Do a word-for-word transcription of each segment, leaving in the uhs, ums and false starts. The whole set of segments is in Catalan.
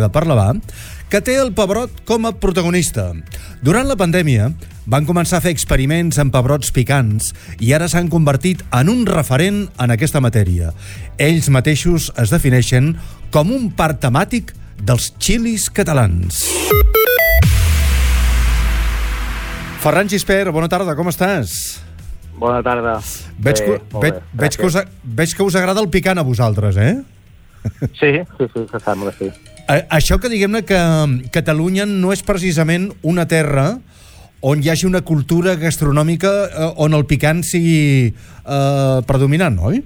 de Parlavà, que té el pebrot com a protagonista. Durant la pandèmia van començar a fer experiments amb pebrots picants i ara s'han convertit en un referent en aquesta matèria. Ells mateixos es defineixen com un parc temàtic dels xilis catalans. Ferran Gispert, bona tarda, com estàs? Bona tarda. Veig, Bé, que, molt veig, bé, veig, que us, veig que us agrada el picant a vosaltres, eh? Sí, sí, sí, se sembla, sí. A, això que diguem-ne que Catalunya no és precisament una terra on hi hagi una cultura gastronòmica eh, on el picant sigui eh, predominant, oi?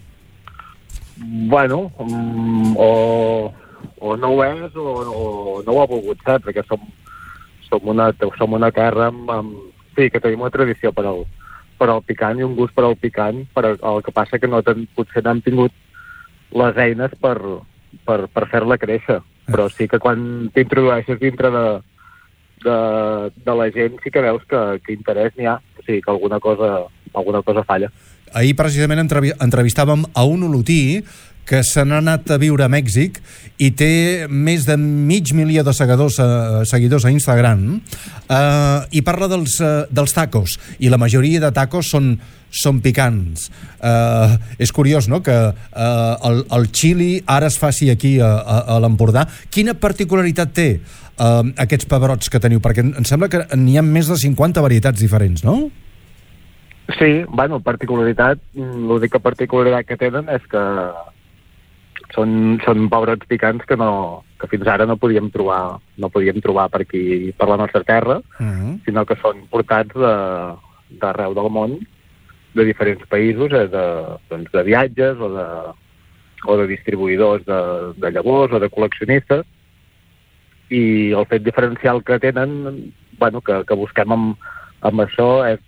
Bueno, um, o, o no ho és o, o no ho ha volgut ser, perquè som, som, una, som una terra amb, amb... Sí, que tenim una tradició per al, per al picant i un gust per al picant, però el que passa que no ten, potser no hem tingut les eines per, per, per fer-la créixer. Però sí que quan t'introdueixes dintre de, de, de la gent sí que veus que, que interès n'hi ha, o sigui que alguna cosa, alguna cosa falla. Ahir precisament entrevi entrevistàvem a un olotí que se n'ha anat a viure a Mèxic i té més de mig milió de seguidors, uh, seguidors a Instagram uh, i parla dels, uh, dels tacos, i la majoria de tacos són, són picants. Uh, és curiós, no?, que uh, el, el xili ara es faci aquí a, a, a l'Empordà. Quina particularitat té uh, aquests pebrots que teniu? Perquè em sembla que n'hi ha més de cinquanta varietats diferents, no? Sí, bueno, particularitat, l'única particularitat que tenen és que són, són pebrots picants que, no, que fins ara no podíem trobar no podíem trobar per aquí, per la nostra terra, uh-huh. sinó que són portats d'arreu del món, de diferents països, eh, de, doncs de viatges o de, o de distribuïdors de, de llavors o de col·leccionistes, i el fet diferencial que tenen, bueno, que, que busquem amb, amb això és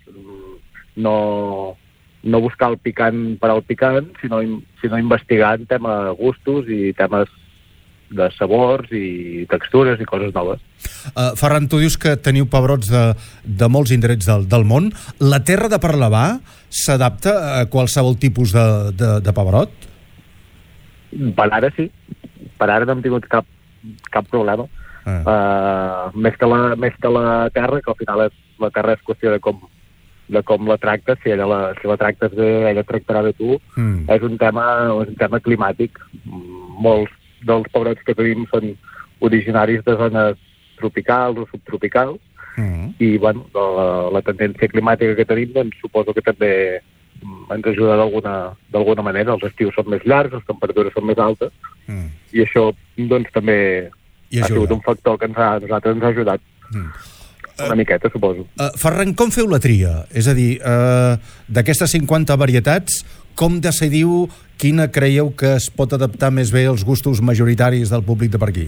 no, no buscar el picant per al picant, sinó, sinó investigar en temes gustos i temes de sabors i textures i coses noves. Uh, Ferran, tu dius que teniu pebrots de, de molts indrets del, del món. La terra de Parlavà s'adapta a qualsevol tipus de, de, de pebrot? Per ara sí. Per ara no hem tingut cap, cap problema. Ah. Uh, més, que la, més que la terra, que al final és, la terra és qüestió de com, de com la tractes. Si, ella la, si la tractes bé, ella tractarà bé tu. Mm. És un tema, un tema climàtic. Molts dels pebrots que tenim són originaris de zones tropicals o subtropicals, mm. i bueno, la, la tendència climàtica que tenim, doncs suposo que també ens ajuda d'alguna manera. Els estius són més llargs, les temperatures són més altes, mm. i això doncs també ha sigut un factor que ens ha, nosaltres ens ha ajudat mm. una miqueta, suposo. Uh, Ferran, com feu la tria? És a dir, uh, d'aquestes cinquanta varietats, com decidiu quina creieu que es pot adaptar més bé als gustos majoritaris del públic de per aquí?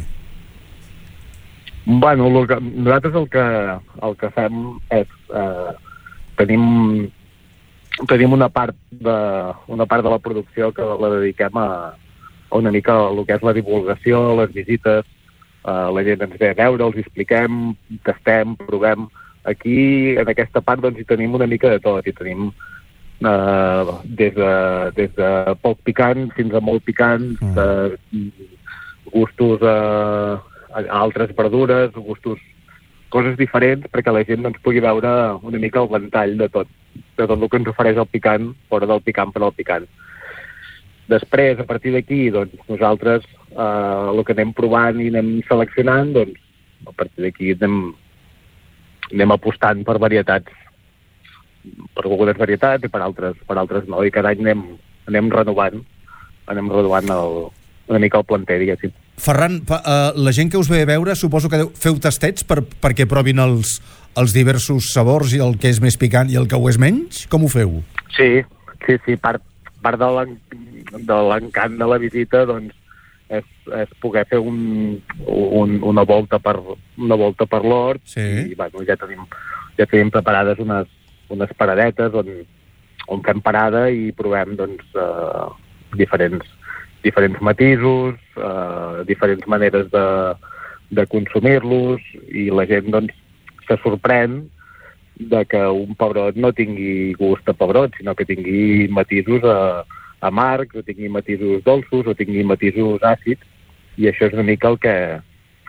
Bueno, el que, nosaltres el que, el que fem és eh, tenim, tenim una part de, una part de la producció que la dediquem a, a una mica a el que és la divulgació, les visites, eh, la gent ens ve a veure, els expliquem, tastem, provem. Aquí, en aquesta part, doncs, hi tenim una mica de tot, hi tenim Uh, des, de, des de poc picant fins a molt picant, mm. de gustos a, a altres verdures, gustos, coses diferents, perquè la gent doncs, pugui veure una mica el ventall de tot, de tot el que ens ofereix el picant, fora del picant per al picant. Després, a partir d'aquí, doncs, nosaltres uh, el que anem provant i anem seleccionant, doncs, a partir d'aquí anem, anem apostant per varietats, per algunes varietats i per altres, per altres no, i cada any anem, anem renovant anem renovant el, una mica el planter, diguéssim. Ferran, pa, uh, la gent que us ve a veure, suposo que feu tastets per, perquè provin els, els diversos sabors i el que és més picant i el que ho és menys? Com ho feu? Sí, sí, sí, part, part de l'encant de la visita, doncs, és, és poder fer un, un, una volta per, una volta per l'hort, sí. I bueno, ja tenim, ja tenim preparades unes unes paradetes on, on fem parada i provem doncs, uh, diferents, diferents matisos, uh, diferents maneres de, de consumir-los, i la gent doncs, se sorprèn de que un pebrot no tingui gust a pebrot, sinó que tingui matisos a, amargs, o tingui matisos dolços, o tingui matisos àcids, i això és una mica el que,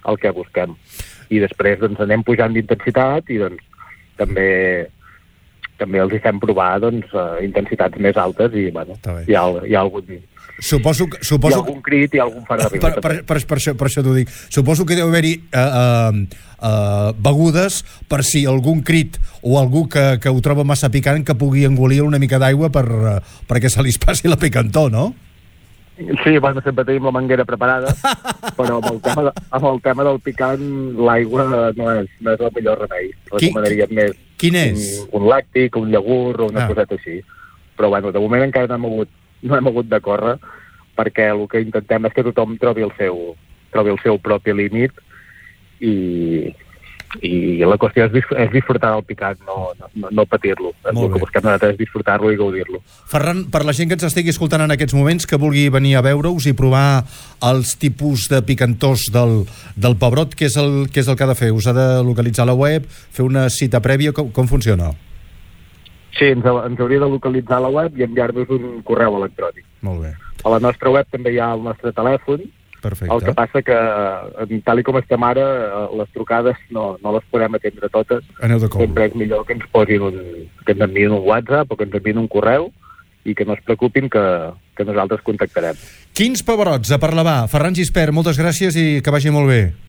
el que busquem. I després doncs, anem pujant d'intensitat i doncs, també també els hi fem provar doncs, uh, intensitats més altes i bueno, hi ha, hi ha algun... Suposo que, suposo... Hi ha algun crit i algun far de riure. Per, per, per, per, això, per això t'ho dic. Suposo que deu haver-hi uh, uh, uh, begudes per si algun crit o algú que, que ho troba massa picant que pugui engolir una mica d'aigua per, uh, perquè se li passi la picantor, no? Sí, bueno, sempre tenim la manguera preparada, però amb el tema, de, amb el tema del picant l'aigua no és, no és el millor remei. Recomanaríem més quin és? Un, un làctic, un llagurt o una ah. coseta així. Però bueno, de moment encara no hem hagut, no hem hagut de córrer, perquè el que intentem és que tothom trobi el seu, trobi el seu propi límit i, i la qüestió és, és disfrutar del picat, no, no, no patir-lo. El que busquem nosaltres és disfrutar-lo i gaudir-lo. Ferran, per la gent que ens estigui escoltant en aquests moments, que vulgui venir a veure-us i provar els tipus de picantors del, del Pebrot, què és, el, què és el que ha de fer? Us ha de localitzar la web, fer una cita prèvia, com, com funciona? Sí, ens, ens hauria de localitzar la web i enviar-nos un correu electrònic. Molt bé. A la nostra web també hi ha el nostre telèfon. Perfecte. El que passa que, tal com estem ara, les trucades no, no les podem atendre totes. Aneu de col. Sempre és millor que ens posin un, que ens enviïn un WhatsApp o que ens enviïn un correu i que no es preocupin que, que nosaltres contactarem. Quins pebrots a Parlavà. Ferran Gispert, moltes gràcies i que vagi molt bé.